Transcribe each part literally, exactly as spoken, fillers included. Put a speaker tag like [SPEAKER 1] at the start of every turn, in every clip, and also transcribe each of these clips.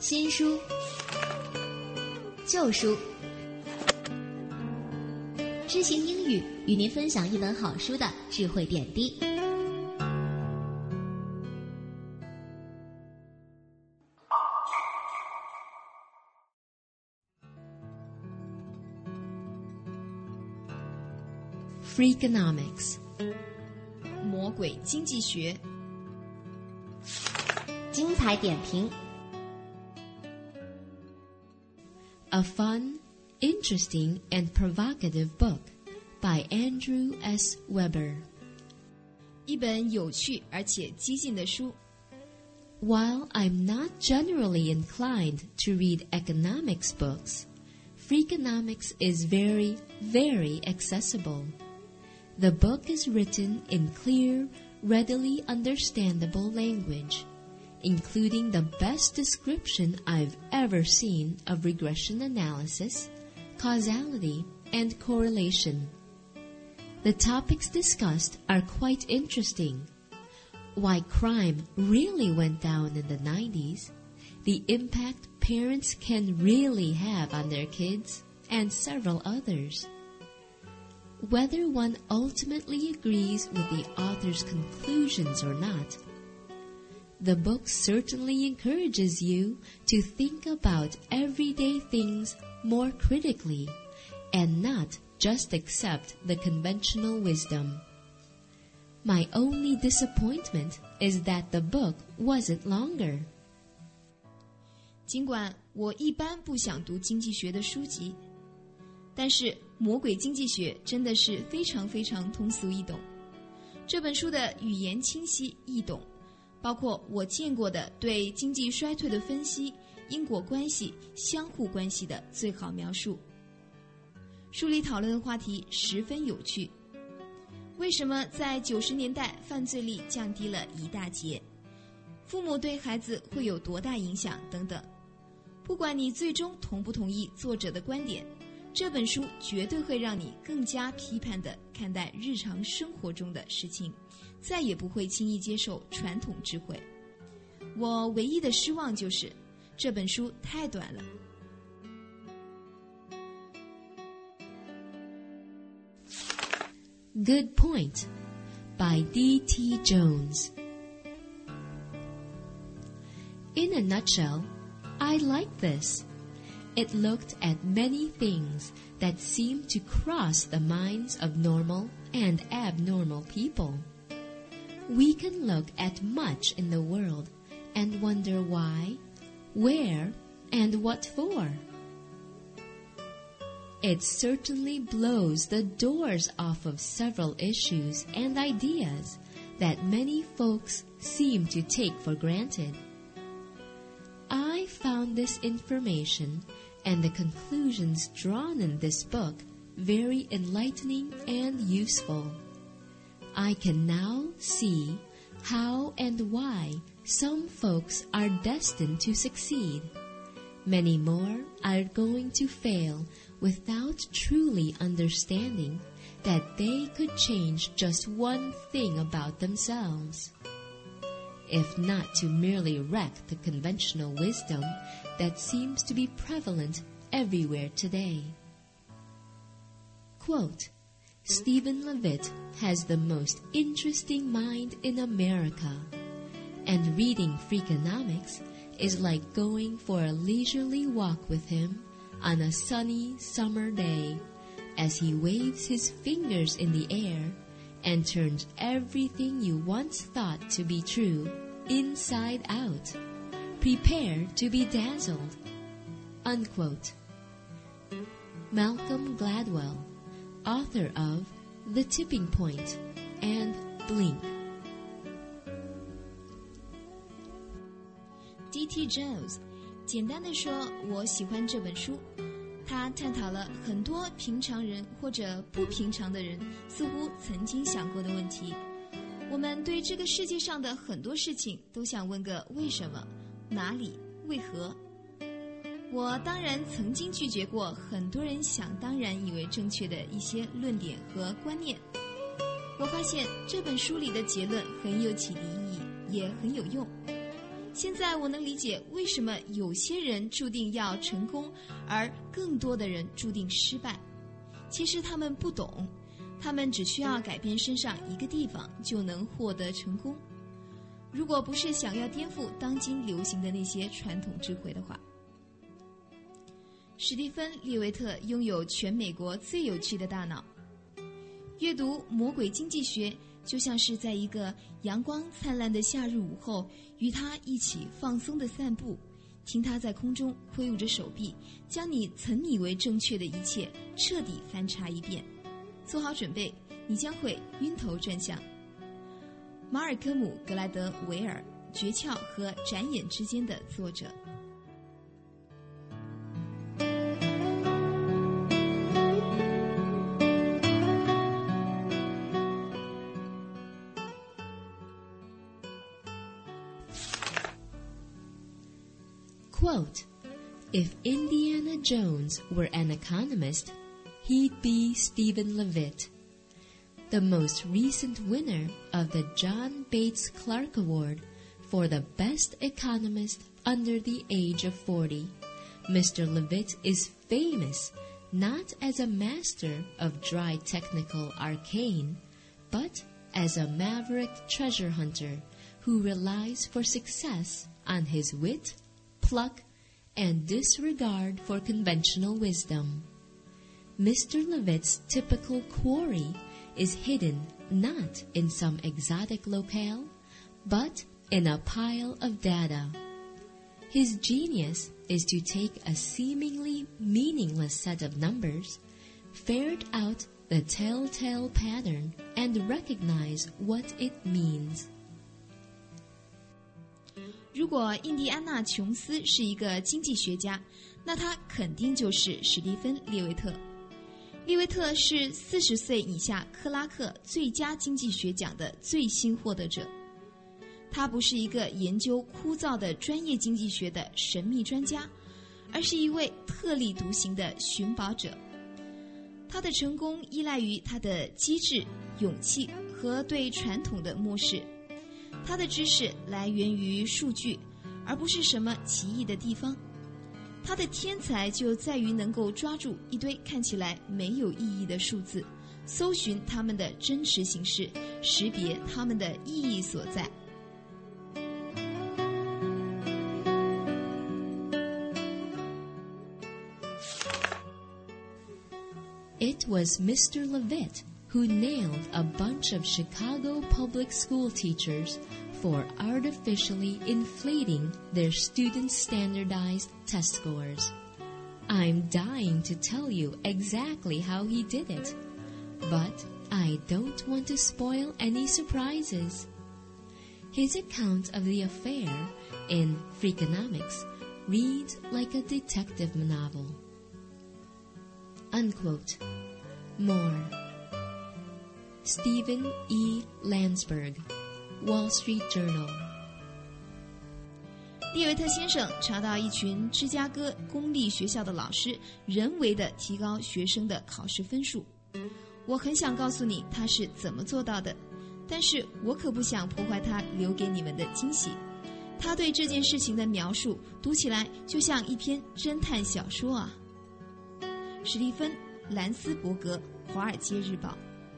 [SPEAKER 1] 新书、旧书，知行英语与您分享一本好书的智慧点滴。Freakonomics，
[SPEAKER 2] 魔鬼经济学。
[SPEAKER 1] 精彩点评。A fun, interesting, and provocative book by Andrew S. Weber.
[SPEAKER 2] 一本有趣而且激进的书。
[SPEAKER 1] While I'm not generally inclined to read economics books, Freakonomics is very, very accessible. The book is written in clear, readily understandable language, including the best description I've ever seen of regression analysis, causality, and correlation. The topics discussed are quite interesting. Why crime really went down in the nineties, the impact parents can really have on their kids, and several others. Whether one ultimately agrees with the author's conclusions or not, the book certainly encourages you to think about everyday things more critically and not just accept the conventional wisdom. My only disappointment is that the book wasn't longer.
[SPEAKER 2] 尽管我一般不想读经济学的书籍，但是《魔鬼经济学》真的是非常非常通俗易懂。这本书的语言清晰易懂，包括我见过的对经济衰退的分析、因果关系、相互关系的最好描述。书里讨论的话题十分有趣。为什么在九十年代犯罪率降低了一大截？父母对孩子会有多大影响？等等。不管你最终同不同意作者的观点，这本书绝对会让你更加批判地看待日常生活中的事情，再也不会轻易接受传统智慧。我唯一的失望就是这本书太短了。
[SPEAKER 1] Good Point by D T Jones. In a nutshell, I like this. It looked at many things that seemed to cross the minds of normal and abnormal people. We can look at much in the world and wonder why, where, and what for. It certainly blows the doors off of several issues and ideas that many folks seem to take for granted. I found this information and the conclusions drawn in this book very enlightening and useful. I can now see how and why some folks are destined to succeed. Many more are going to fail without truly understanding that they could change just one thing about themselves. If not to merely wreck the conventional wisdom that seems to be prevalent everywhere today. Quote, Stephen Levitt has the most interesting mind in America, and reading Freakonomics is like going for a leisurely walk with him on a sunny summer day as he waves his fingers in the air and turns everything you once thought to be true inside out. Prepare to be dazzled. Unquote. Malcolm Gladwell, author of The Tipping Point and Blink.
[SPEAKER 2] D T Jones， 简单的说，我喜欢这本书。他探讨了很多平常人或者不平常的人似乎曾经想过的问题。我们对这个世界上的很多事情都想问个为什么、哪里、为何。我当然曾经拒绝过很多人想当然以为正确的一些论点和观念。我发现这本书里的结论很有启迪意义，也很有用。 现在我能理解为什么有些人注定要成功，而更多的人注定失败。其实他们不懂，他们只需要改变身上一个地方就能获得成功。如果不是想要颠覆当今流行的那些传统智慧的话。史蒂芬·列维特拥有全美国最有趣的大脑。阅读《魔鬼经济学》就像是在一个阳光灿烂的夏日午后，与他一起放松的散步，听他在空中挥舞着手臂，将你曾以为正确的一切彻底翻查一遍。做好准备，你将会晕头转向。马尔科姆·格莱德维尔，《诀窍和展演之间》的作者。
[SPEAKER 1] Quote, if Indiana Jones were an economist, he'd be Stephen Levitt. The most recent winner of the John Bates Clark Award for the best economist under the age of forty, Mister Levitt is famous not as a master of dry technical arcane, but as a maverick treasure hunter who relies for success on his wit, pluck, and disregard for conventional wisdom. Mister Levitt's typical quarry is hidden not in some exotic locale, but in a pile of data. His genius is to take a seemingly meaningless set of numbers, ferret out the telltale pattern, and recognize what it means.
[SPEAKER 2] 如果印第安纳·琼斯是一个经济学家，那他肯定就是史蒂芬·列维特。列维特是四十岁以下克拉克最佳经济学奖的最新获得者。他不是一个研究枯燥的专业经济学的神秘专家，而是一位特立独行的寻宝者。他的成功依赖于他的机智、勇气和对传统的漠视。他的知识来源于数据，而不是什么奇异的地方。他的天才就在于能够抓住一堆看起来没有意义的数字，搜寻它们的真实形式，识别它们的意义所在。
[SPEAKER 1] It was Mister Levitt who nailed a bunch of Chicago public school teachers for artificially inflating their students' standardized test scores. I'm dying to tell you exactly how he did it, but I don't want to spoil any surprises. His account of the affair in Freakonomics reads like a detective novel. Unquote. More. Stephen E. Landsberg, Wall Street Journal.
[SPEAKER 2] 列维特先生查到一群芝加哥公立学校的老师人为地提高学生的考试分数。我很想告诉你他是怎么做到的，但是我可不想破坏他留给你们的惊喜。他对这件事情的描述读起来就像一篇侦探小说啊。史蒂芬·兰斯伯格，《华尔街日报》。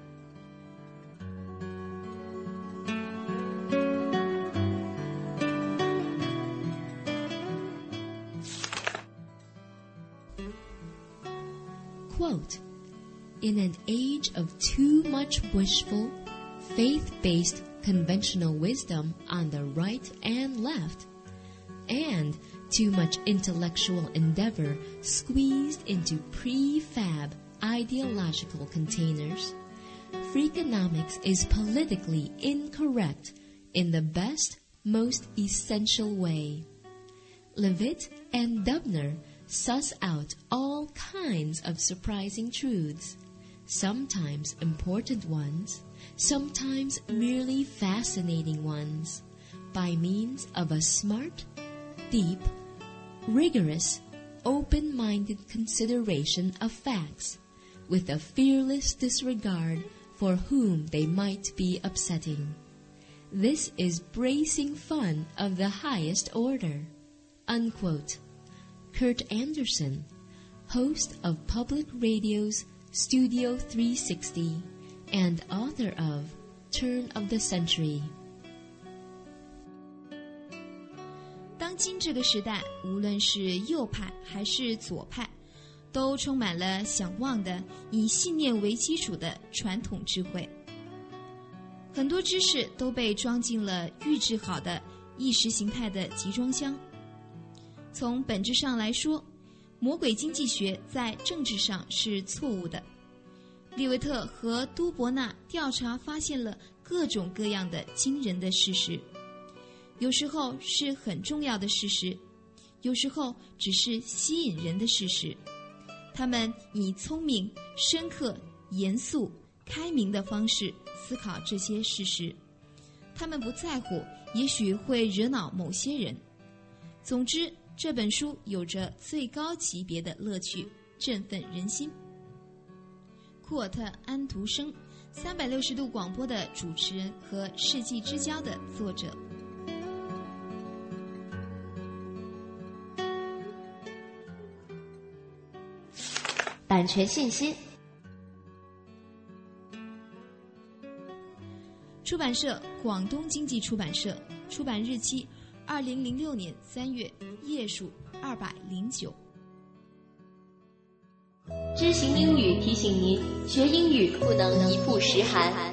[SPEAKER 1] Quote, in an age of too much wishful, faith-based conventional wisdom on the right and left, and too much intellectual endeavor squeezed into prefab ideological containers, Freakonomics is politically incorrect in the best, most essential way. Levitt and Dubner suss out all kinds of surprising truths, sometimes important ones, sometimes merely fascinating ones, by means of a smart, deep, rigorous, open-minded consideration of facts, with a fearless disregard for whom they might be upsetting. This is bracing fun of the highest order. Unquote. Kurt Anderson, host of Public Radio's Studio three sixty and author of Turn of the Century.
[SPEAKER 2] 当今这个时代，无论是右派还是左派，都充满了想望的以信念为基础的传统智慧。很多知识都被装进了预制好的意识形态的集装箱。从本质上来说，魔鬼经济学在政治上是错误的。利维特和都伯纳调查发现了各种各样的惊人的事实，有时候是很重要的事实，有时候只是吸引人的事实。他们以聪明、深刻、严肃、开明的方式思考这些事实，他们不在乎，也许会惹恼某些人。总之，这本书有着最高级别的乐趣，振奋人心。库尔特·安徒生，三百六十度广播的主持人和世纪之交的作者。
[SPEAKER 1] 版权信息。
[SPEAKER 2] 出版社广东经济出版社，出版日期二零零六年三月，页数二百零九。
[SPEAKER 3] 知行英语提醒您，学英语不能一曝十寒。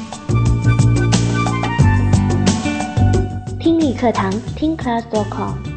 [SPEAKER 4] 听力课堂听 class dot com